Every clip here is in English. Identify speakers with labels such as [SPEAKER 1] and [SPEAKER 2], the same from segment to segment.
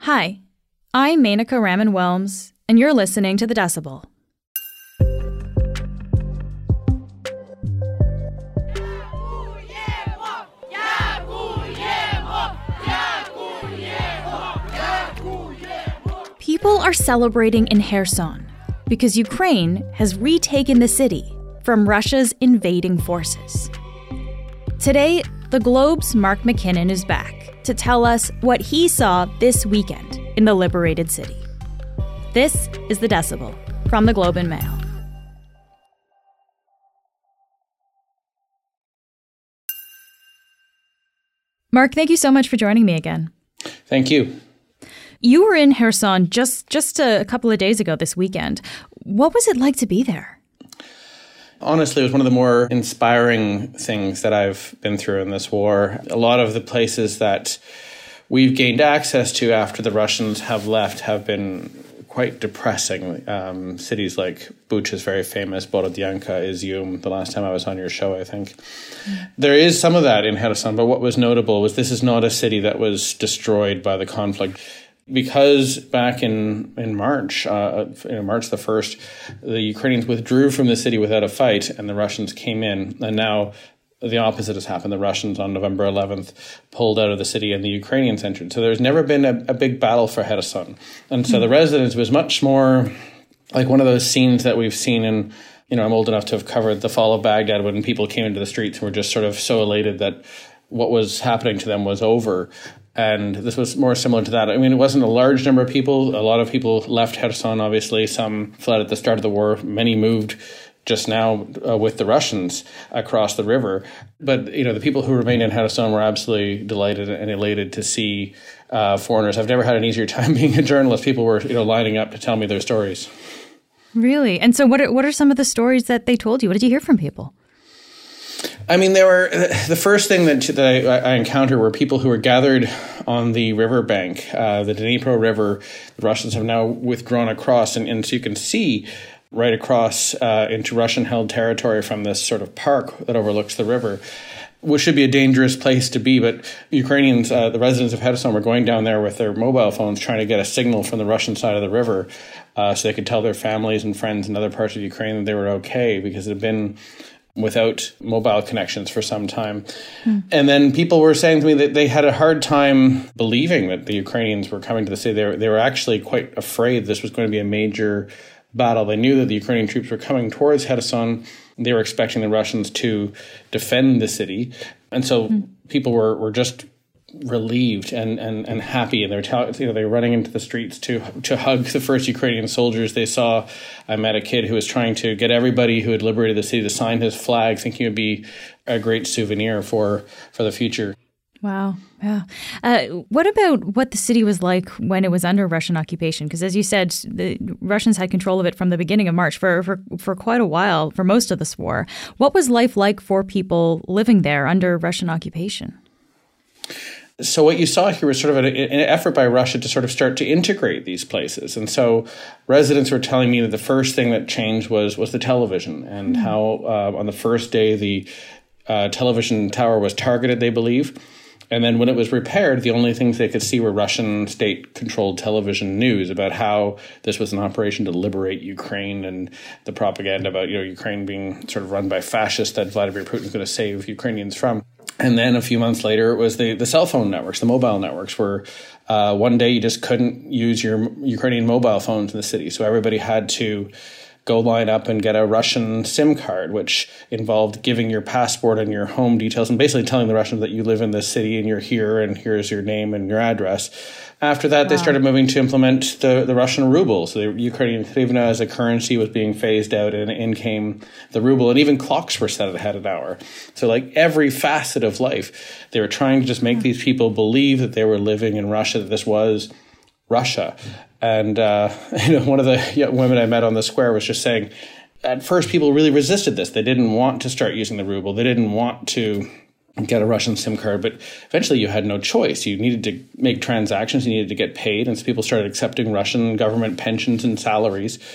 [SPEAKER 1] Hi, I'm Menaka Raman-Wilms, and you're listening to The Decibel. People are celebrating in Kherson because Ukraine has retaken the city from Russia's invading forces. Today, the Globe's Mark McKinnon is back to tell us what he saw this weekend in the liberated city. This is The Decibel from the Globe and Mail. Mark, thank you so much for joining me again.
[SPEAKER 2] Thank you.
[SPEAKER 1] You were in Kherson just a couple of days ago this weekend. What was it like to be there?
[SPEAKER 2] Honestly, it was one of the more inspiring things that I've been through in this war. A lot of the places that we've gained access to after the Russians have left have been quite depressing. Cities like Bucha is very famous, Borodyanka, Izium, the last time I was on your show, I think. There is some of that in Kherson, but what was notable was this is not a city that was destroyed by the conflict. Because back in March, March the 1st, the Ukrainians withdrew from the city without a fight, and the Russians came in. And now the opposite has happened. The Russians on November 11th pulled out of the city, and the Ukrainians entered. So there's never been a big battle for Kherson. And so the residents was much more like one of those scenes that we've seen in, I'm old enough to have covered the fall of Baghdad when people came into the streets and were just sort of so elated that what was happening to them was over. And this was more similar to that. I mean, it wasn't a large number of people. A lot of people left Kherson, obviously. Some fled at the start of the war. Many moved just now with the Russians across the river. But, the people who remained in Kherson were absolutely delighted and elated to see foreigners. I've never had an easier time being a journalist. People were, lining up to tell me their stories.
[SPEAKER 1] Really? And so what are some of the stories that they told you? What did you hear from people?
[SPEAKER 2] I mean, the first thing that I encountered were people who were gathered on the riverbank, the Dnipro River. The Russians have now withdrawn across, and so you can see right across into Russian-held territory from this sort of park that overlooks the river, which should be a dangerous place to be. But Ukrainians, the residents of Kherson, were going down there with their mobile phones trying to get a signal from the Russian side of the river so they could tell their families and friends in other parts of Ukraine that they were okay, because it had been without mobile connections for some time. And then people were saying to me that they had a hard time believing that the Ukrainians were coming to the city. They were actually quite afraid this was going to be a major battle. They knew that the Ukrainian troops were coming towards Kherson. They were expecting the Russians to defend the city. And so people were just relieved and happy, and they were running into the streets to hug the first Ukrainian soldiers they saw. I met a kid who was trying to get everybody who had liberated the city to sign his flag, thinking it would be a great souvenir for the future.
[SPEAKER 1] Wow. Yeah. What about what the city was like when it was under Russian occupation? Because as you said, the Russians had control of it from the beginning of March for quite a while, for most of this war. What was life like for people living there under Russian occupation?
[SPEAKER 2] So what you saw here was sort of an effort by Russia to sort of start to integrate these places. And so residents were telling me that the first thing that changed was the television, and how on the first day the television tower was targeted, they believe. And then when it was repaired, the only things they could see were Russian state-controlled television news about how this was an operation to liberate Ukraine, and the propaganda about Ukraine being sort of run by fascists that Vladimir Putin is going to save Ukrainians from. And then a few months later, it was the cell phone networks, the mobile networks, where one day you just couldn't use your Ukrainian mobile phones in the city. So everybody had to go line up and get a Russian SIM card, which involved giving your passport and your home details and basically telling the Russians that you live in this city and you're here and here's your name and your address. After that, They started moving to implement the Russian ruble. So the Ukrainian hryvnia as a currency was being phased out, and in came the ruble, and even clocks were set ahead an hour. So like every facet of life, they were trying to just make these people believe that they were living in Russia, that this was Russia. And one of the young women I met on the square was just saying, at first people really resisted this. They didn't want to start using the ruble. They didn't want to get a Russian SIM card, but eventually you had no choice. You needed to make transactions, you needed to get paid, and so people started accepting Russian government pensions and salaries.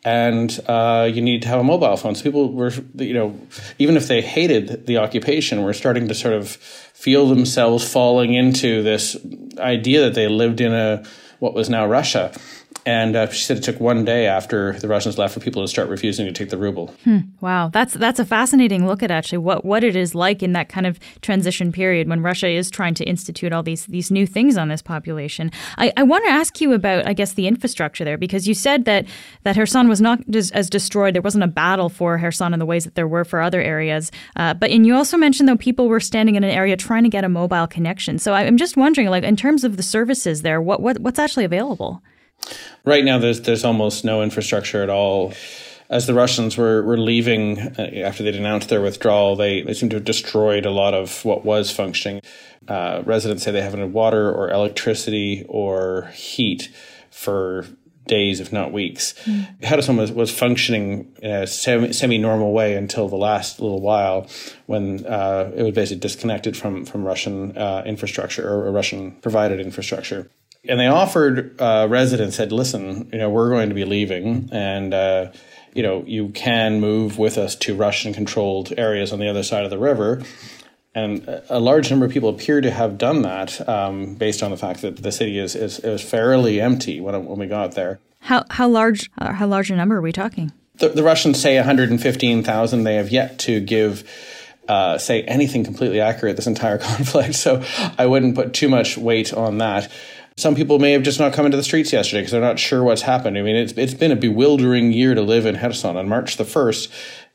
[SPEAKER 2] and you need to have a mobile phone. So people were, even if they hated the occupation, were starting to sort of feel themselves falling into this idea that they lived in what was now Russia. And she said it took one day after the Russians left for people to start refusing to take the ruble.
[SPEAKER 1] Wow, that's a fascinating look at actually what it is like in that kind of transition period when Russia is trying to institute all these new things on this population. I want to ask you about, I guess, the infrastructure there, because you said that Kherson was not as destroyed. There wasn't a battle for Kherson in the ways that there were for other areas. And you also mentioned, though, people were standing in an area trying to get a mobile connection. So I'm just wondering, like, in terms of the services there, what's actually available?
[SPEAKER 2] Right now, there's almost no infrastructure at all. As the Russians were leaving after they'd announced their withdrawal, they seem to have destroyed a lot of what was functioning. Residents say they haven't had water or electricity or heat for days, if not weeks. Kherson was functioning in a semi-normal way until the last little while, when it was basically disconnected from Russian infrastructure or Russian provided infrastructure. And they offered residents, said, listen, we're going to be leaving, and, you can move with us to Russian-controlled areas on the other side of the river. And a large number of people appear to have done that based on the fact that the city is fairly empty when we got there.
[SPEAKER 1] How large a number are we talking?
[SPEAKER 2] The Russians say 115,000. They have yet to give say anything completely accurate this entire conflict, so I wouldn't put too much weight on that. Some people may have just not come into the streets yesterday because they're not sure what's happened. I mean, it's been a bewildering year to live in Kherson. On March the 1st,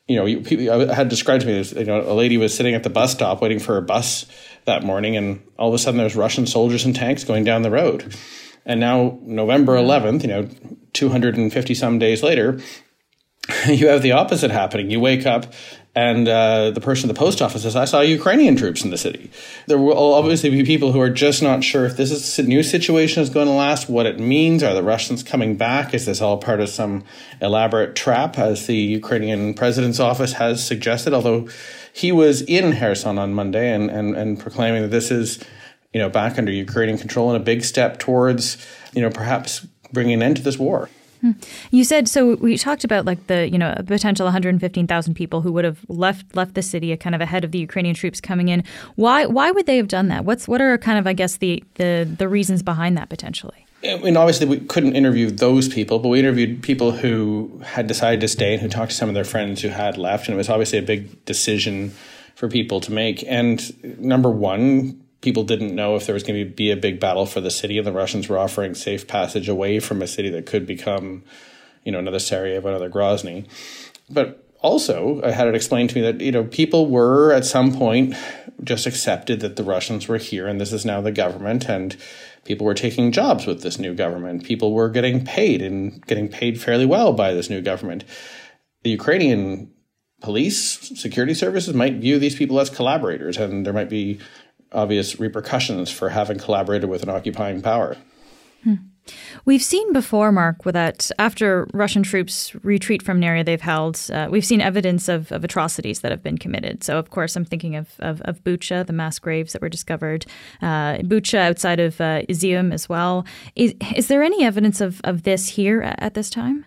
[SPEAKER 2] I had described to me, a lady was sitting at the bus stop waiting for a bus that morning, and all of a sudden there's Russian soldiers and tanks going down the road. And now November 11th, 250 some days later, you have the opposite happening. You wake up and the person at the post office says, I saw Ukrainian troops in the city. There will obviously be people who are just not sure if this new situation is going to last, what it means. Are the Russians coming back? Is this all part of some elaborate trap, as the Ukrainian president's office has suggested? Although he was in Kherson on Monday and proclaiming that this is, back under Ukrainian control and a big step towards, perhaps bringing an end to this war.
[SPEAKER 1] You said, so we talked about like the, a potential 115,000 people who would have left the city kind of ahead of the Ukrainian troops coming in. Why would they have done that? What are kind of, I guess, the reasons behind that potentially?
[SPEAKER 2] I mean, obviously we couldn't interview those people, but we interviewed people who had decided to stay and who talked to some of their friends who had left. And it was obviously a big decision for people to make. And number one, people didn't know if there was going to be a big battle for the city, and the Russians were offering safe passage away from a city that could become, another Sarajevo, another Grozny. But also, I had it explained to me that, people were at some point just accepted that the Russians were here and this is now the government, and people were taking jobs with this new government. People were getting paid and getting paid fairly well by this new government. The Ukrainian police, security services might view these people as collaborators, and there might be obvious repercussions for having collaborated with an occupying power.
[SPEAKER 1] We've seen before, Mark, that after Russian troops retreat from an area they've held, we've seen evidence of atrocities that have been committed. So, of course, I'm thinking of Bucha, the mass graves that were discovered, Bucha outside of Izium as well. Is there any evidence of this here at this time?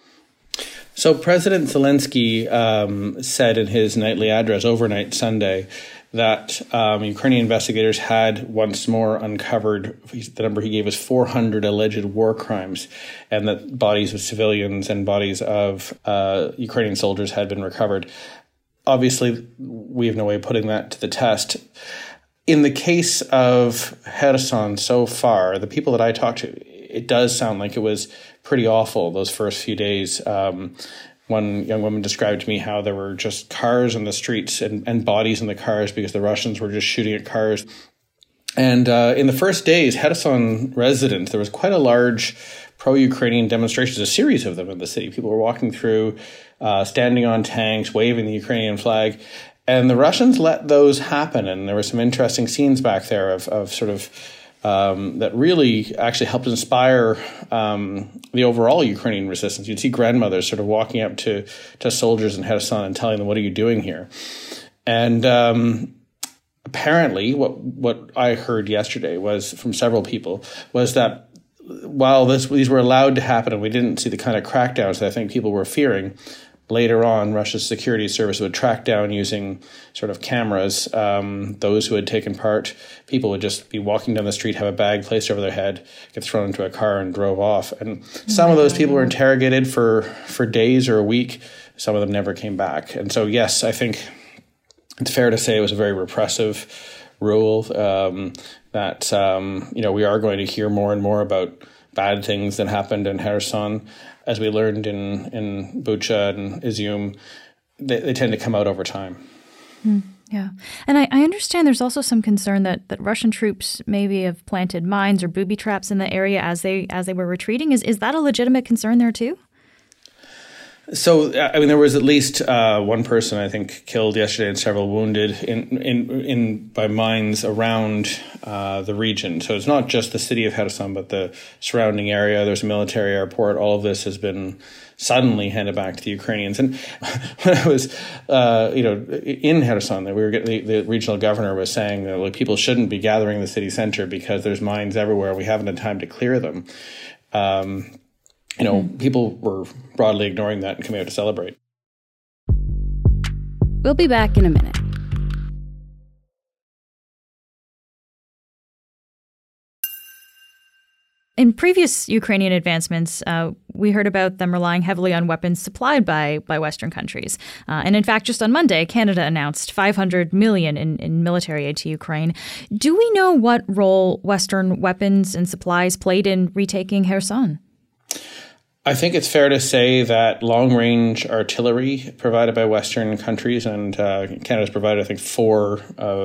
[SPEAKER 2] So President Zelensky said in his nightly address overnight Sunday that Ukrainian investigators had once more uncovered, the number he gave was 400 alleged war crimes, and that bodies of civilians and bodies of Ukrainian soldiers had been recovered. Obviously, we have no way of putting that to the test. In the case of Kherson so far, the people that I talked to, it does sound like it was pretty awful those first few days. One young woman described to me how there were just cars in the streets and bodies in the cars because the Russians were just shooting at cars. And in the first days, Kherson residents, there was quite a large pro-Ukrainian demonstrations, a series of them in the city. People were walking through, standing on tanks, waving the Ukrainian flag. And the Russians let those happen. And there were some interesting scenes back there of sort of that really actually helped inspire the overall Ukrainian resistance. You'd see grandmothers sort of walking up to soldiers in Kherson and telling them, "What are you doing here?" And apparently, what I heard yesterday was from several people was that while these were allowed to happen and we didn't see the kind of crackdowns that I think people were fearing, later on, Russia's security service would track down using sort of cameras those who had taken part. People would just be walking down the street, have a bag placed over their head, get thrown into a car and drove off. And some of those people were interrogated for days or a week. Some of them never came back. And so, yes, I think it's fair to say it was a very repressive rule, that we are going to hear more and more about bad things that happened in Kherson. As we learned in Bucha and Izium, they tend to come out over time.
[SPEAKER 1] Yeah. And I understand there's also some concern that Russian troops maybe have planted mines or booby traps in the area as they were retreating. Is that a legitimate concern there too?
[SPEAKER 2] So, I mean, there was at least one person, I think, killed yesterday and several wounded by mines around the region. So it's not just the city of Kherson, but the surrounding area. There's a military airport. All of this has been suddenly handed back to the Ukrainians. And when I was, in Kherson, the regional governor was saying that people shouldn't be gathering in the city center because there's mines everywhere. We haven't had time to clear them. People were broadly ignoring that and coming out to celebrate.
[SPEAKER 3] We'll be back in a minute.
[SPEAKER 1] In previous Ukrainian advancements, we heard about them relying heavily on weapons supplied by Western countries. And in fact, just on Monday, Canada announced $500 million in military aid to Ukraine. Do we know what role Western weapons and supplies played in retaking Kherson?
[SPEAKER 2] I think it's fair to say that long-range artillery provided by Western countries, and Canada's provided, I think, 4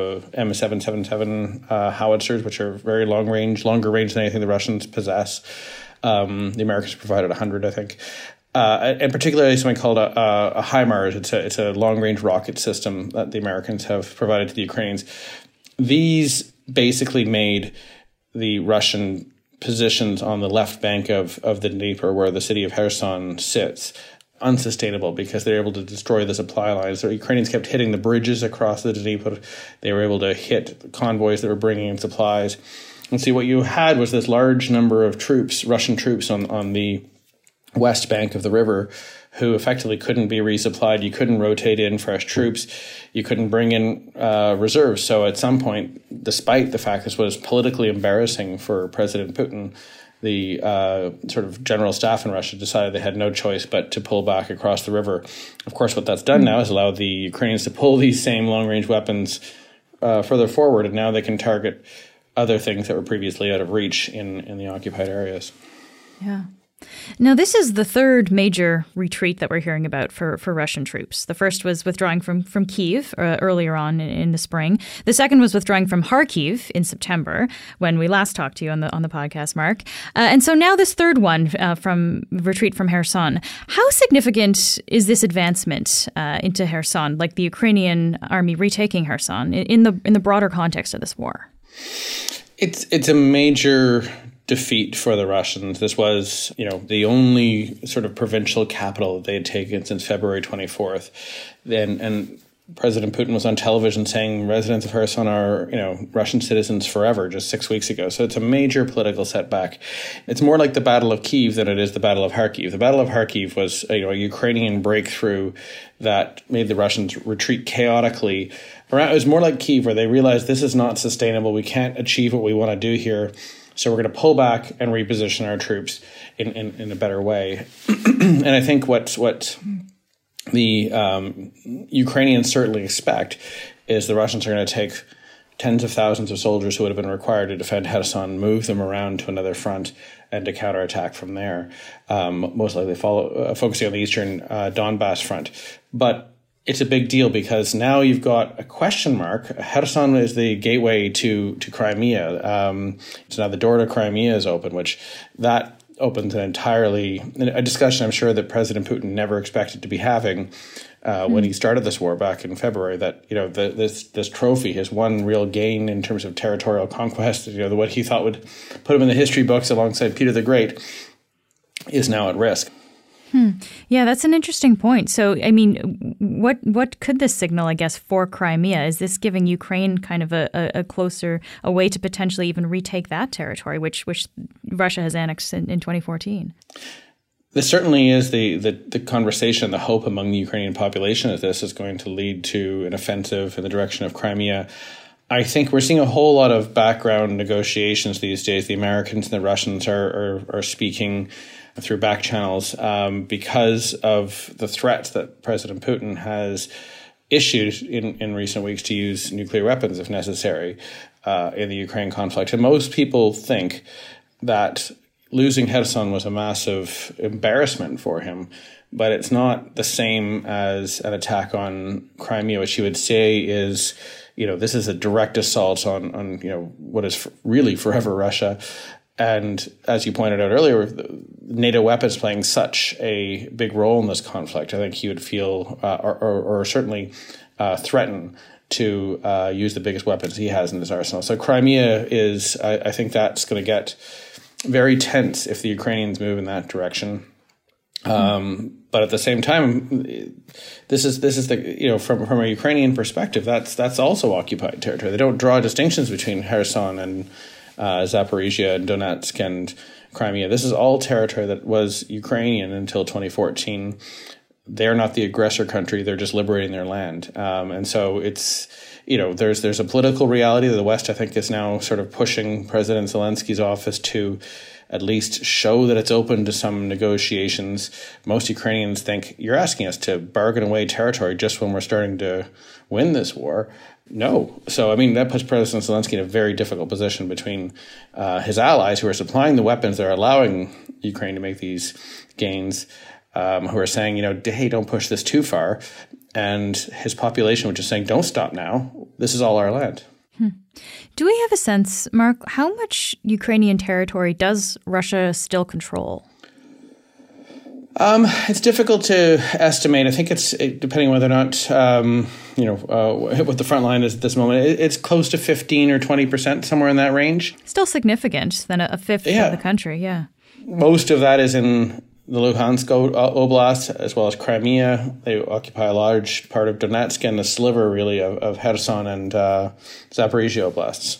[SPEAKER 2] M777 howitzers, which are very long-range, longer range than anything the Russians possess. The Americans provided 100, I think. And particularly something called a HIMARS. It's a long-range rocket system that the Americans have provided to the Ukrainians. These basically made the Russian positions on the left bank of the Dnieper, where the city of Kherson sits, unsustainable because they're able to destroy the supply lines. So Ukrainians kept hitting the bridges across the Dnieper. They were able to hit convoys that were bringing in supplies. And see, what you had was this large number of troops, Russian troops on the west bank of the river, who effectively couldn't be resupplied. You couldn't rotate in fresh troops. You couldn't bring in reserves. So at some point, despite the fact this was politically embarrassing for President Putin, the sort of general staff in Russia decided they had no choice but to pull back across the river. Of course, what that's done now is allowed the Ukrainians to pull these same long-range weapons further forward, and now they can target other things that were previously out of reach in the occupied areas.
[SPEAKER 1] Yeah. Now, this is the third major retreat that we're hearing about for Russian troops. The first was withdrawing from Kyiv earlier on in the spring. The second was withdrawing from Kharkiv in September, when we last talked to you on the podcast, Mark. And so now this third one from retreat from Kherson. How significant is this advancement into Kherson, like the Ukrainian army retaking Kherson, in the broader context of this war?
[SPEAKER 2] It's a major defeat for the Russians. This was, the only sort of provincial capital that they had taken since February 24th. And President Putin was on television saying residents of Kherson are, Russian citizens forever, just 6 weeks ago. So it's a major political setback. It's more like the Battle of Kyiv than it is the Battle of Kharkiv. The Battle of Kharkiv was a Ukrainian breakthrough that made the Russians retreat chaotically. It was more like Kyiv, where they realized this is not sustainable. We can't achieve what we want to do here. So we're going to pull back and reposition our troops in a better way. And I think what the Ukrainians certainly expect is the Russians are going to take tens of thousands of soldiers who would have been required to defend Kherson, move them around to another front, and to counterattack from there. Most likely focusing on the eastern Donbass front. But it's a big deal because now you've got a question mark. Kherson is the gateway to Crimea. So now the door to Crimea is open, which that opens a discussion I'm sure that President Putin never expected to be having when he started this war back in February, that, this trophy, his one real gain in terms of territorial conquest, what he thought would put him in the history books alongside Peter the Great, is now at risk.
[SPEAKER 1] Yeah, that's an interesting point. So, I mean, what could this signal, I guess, for Crimea? Is this giving Ukraine kind of a way to potentially even retake that territory, which Russia has annexed in 2014?
[SPEAKER 2] This certainly is the conversation, the hope among the Ukrainian population that this is going to lead to an offensive in the direction of Crimea. I think we're seeing a whole lot of background negotiations these days. The Americans and the Russians are speaking through back channels because of the threats that President Putin has issued in recent weeks to use nuclear weapons if necessary in the Ukraine conflict. And most people think that losing Kherson was a massive embarrassment for him, but it's not the same as an attack on Crimea, which you would say is, this is a direct assault on what is really forever Russia. And as you pointed out earlier, NATO weapons playing such a big role in this conflict, I think he would feel or certainly threaten to use the biggest weapons he has in his arsenal. So Crimea is, I think that's going to get very tense if the Ukrainians move in that direction. But at the same time, this is the from a Ukrainian perspective, that's also occupied territory. They don't draw distinctions between Kherson and Zaporizhia and Donetsk and Crimea. This is all territory that was Ukrainian until 2014. They're not the aggressor country. They're just liberating their land. And so it's, there's a political reality that the West, I think, is now sort of pushing President Zelensky's office to at least show that it's open to some negotiations. Most Ukrainians think, you're asking us to bargain away territory just when we're starting to win this war. No. So, I mean, that puts President Zelensky in a very difficult position between his allies who are supplying the weapons that are allowing Ukraine to make these gains, who are saying, hey, don't push this too far, and his population, which is saying, don't stop now. This is all our land.
[SPEAKER 1] Do we have a sense, Mark, how much Ukrainian territory does Russia still control?
[SPEAKER 2] It's difficult to estimate. I think it's depending on whether or not, what the front line is at this moment. It's close to 15 or 20%, somewhere in that range.
[SPEAKER 1] Still significant than a fifth of the country, yeah. Most
[SPEAKER 2] of that is in the Luhansk Oblast, as well as Crimea. They occupy a large part of Donetsk and a sliver, really, of Kherson and Zaporizhia Oblasts.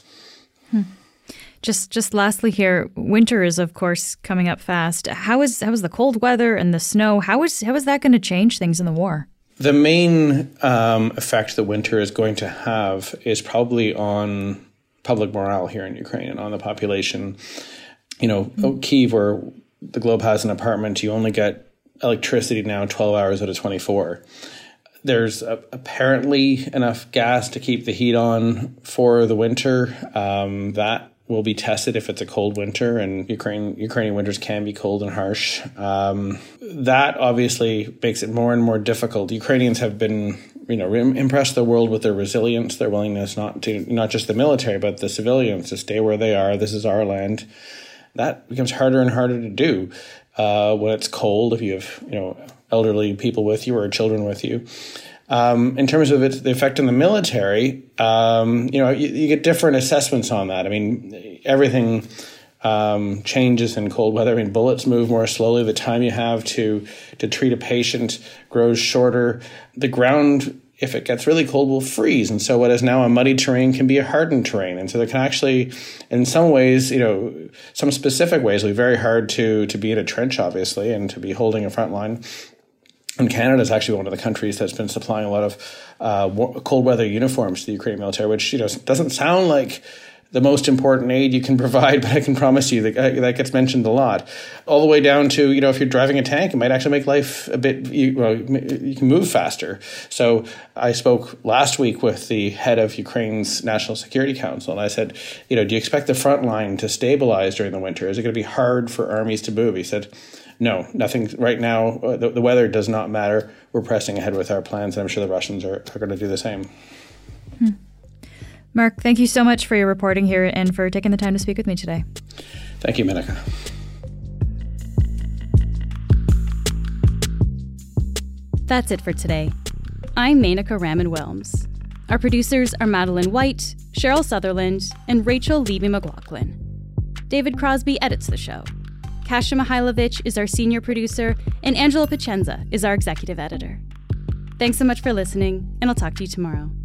[SPEAKER 1] Just lastly here, winter is, of course, coming up fast. How is the cold weather and the snow? How is that going to change things in the war?
[SPEAKER 2] The main effect the winter is going to have is probably on public morale here in Ukraine and on the population. Kyiv, where the Globe has an apartment, you only get electricity now 12 hours out of 24. There's apparently enough gas to keep the heat on for the winter. That will be tested if it's a cold winter, and Ukrainian winters can be cold and harsh. That obviously makes it more and more difficult. Ukrainians have been, impressed the world with their resilience, their willingness not just the military, but the civilians to stay where they are. This is our land. That becomes harder and harder to do when it's cold, if you have, elderly people with you or children with you. In terms of the effect on the military, you get different assessments on that. I mean, everything changes in cold weather. I mean, bullets move more slowly. The time you have to treat a patient grows shorter. The ground, if it gets really cold, will freeze. And so what is now a muddy terrain can be a hardened terrain. And so there can actually, in some ways, some specific ways, it'll be very hard to be in a trench, obviously, and to be holding a front line. And Canada is actually one of the countries that's been supplying a lot of cold weather uniforms to the Ukrainian military, which doesn't sound like the most important aid you can provide, but I can promise you that gets mentioned a lot. All the way down to, if you're driving a tank, it might actually make life a bit, you can move faster. So I spoke last week with the head of Ukraine's National Security Council, and I said, do you expect the front line to stabilize during the winter? Is it going to be hard for armies to move? He said, no, nothing right now. The weather does not matter. We're pressing ahead with our plans, and I'm sure the Russians are going to do the same.
[SPEAKER 1] Mark, thank you so much for your reporting here and for taking the time to speak with me today.
[SPEAKER 2] Thank you, Menaka.
[SPEAKER 1] That's it for today. I'm Menaka Raman-Wilms. Our producers are Madeline White, Cheryl Sutherland, and Rachel Levy-McLaughlin. David Crosby edits the show. Kasia Mihailovich is our senior producer, and Angela Pacenza is our executive editor. Thanks so much for listening, and I'll talk to you tomorrow.